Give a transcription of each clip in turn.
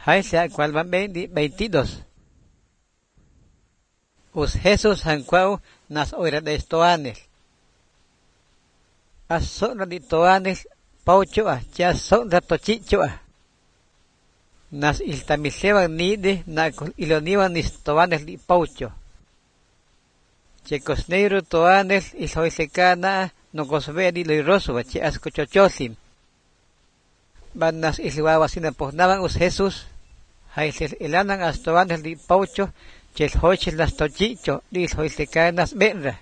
Hay sea cual van 22. Us Jesús hancuau nas oira de estoanes. As son de toanes pauchoa, ya son de tochichoa. Nas iltamiseban nide na iloniban istoanes li paucho. Che cosneiro toanes ishoisecana no cosveri lo irosua che ascochochosin. Van nas ilhuawasina posnaban us Jesús. Haises ilanan astoanes li paucho che hoiches las tochicho li ishoisecanas benra.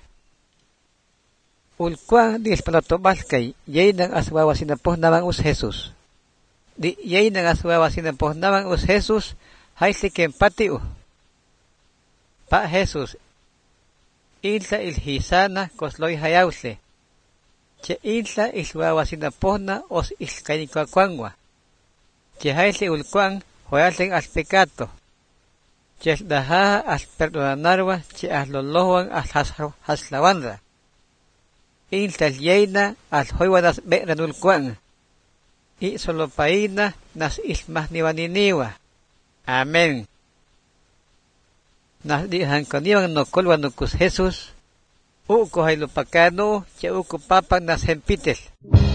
Ulkuan di espalotobalkay yeinan ashuawasina posnaban us Jesús. Di yeinan ashuawasina posnaban us Jesús haise kempatiu. Pa Jesús ilsa ilhisana kosloi hayause. Che ilsa ishuawasina posna os ilkanikwakwangwa. Che haise ulkuan hoyalten al pecato. Che daha al perdonarwa che aslolohuan al haslawanra. Iltal yeina al hoywadas be'ranul kuan. I solo paina nas ismahniwaniniwa. Amén. Nas di hankoniwan no kolwanukus Jesús. Uko hailupakano che uko papan nas hempites.